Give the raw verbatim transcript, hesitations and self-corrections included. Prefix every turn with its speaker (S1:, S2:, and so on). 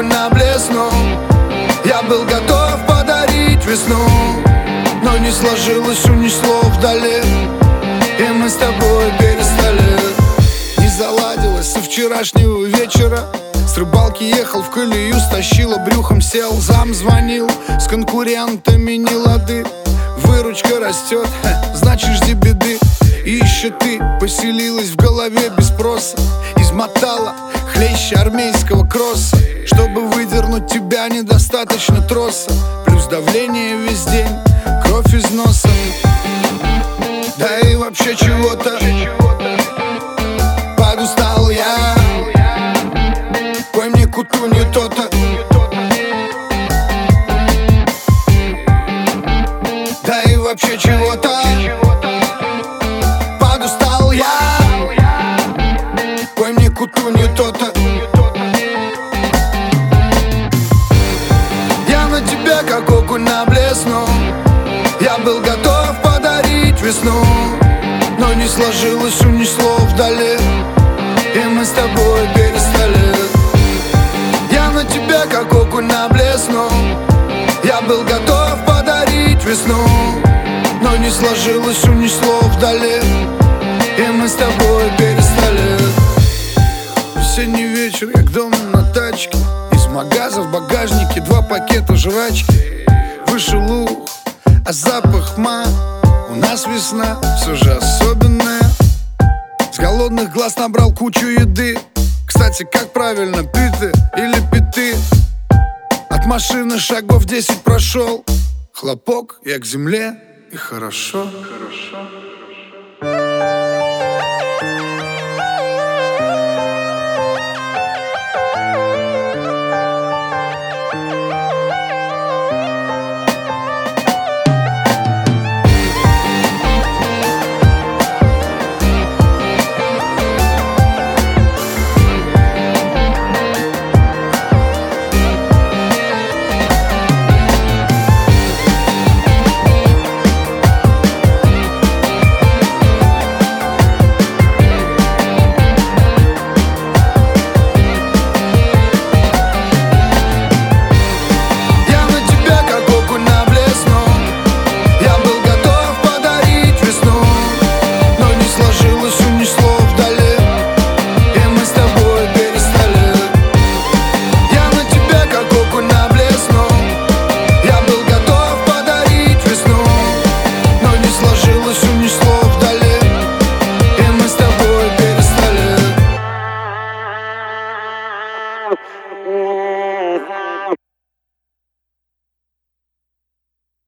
S1: окунь на блесну. Я был готов подарить весну, но не сложилось, унесло вдали, и мы с тобой перестали. Не заладилось со вчерашнего вечера. С рыбалки ехал в колею, стащила брюхом, сел. Зам звонил, с конкурентами не лады. Выручка растет, значит жди беды. И еще ты поселилась в голове без спроса. Измотала хлеще армейского кросса. Чтобы выдернуть тебя, недостаточно троса. Плюс давление весь день, кровь из носа. Да и вообще чего-то подустал я. Пой мне куту не то-то. Да и вообще чего-то подустал я. Пой мне куту не то-то. Я на тебя как окунь на блесну. Я был готов подарить весну, но не сложилось, унесло вдали, и мы с тобой перестали. Я на тебя как окунь на блесну. Я был готов подарить весну, но не сложилось, унесло вдали, и мы с тобой перестали. Осенний вечер, я к дому на тачке. Из магаза в багажнике два пакета жрачки. Вышел ух, а запах ма. У нас весна, все же особенная. С голодных глаз набрал кучу еды. Кстати, как правильно, питы или питы? От машины шагов десять прошел. Хлопок, я к земле, и хорошо, хорошо.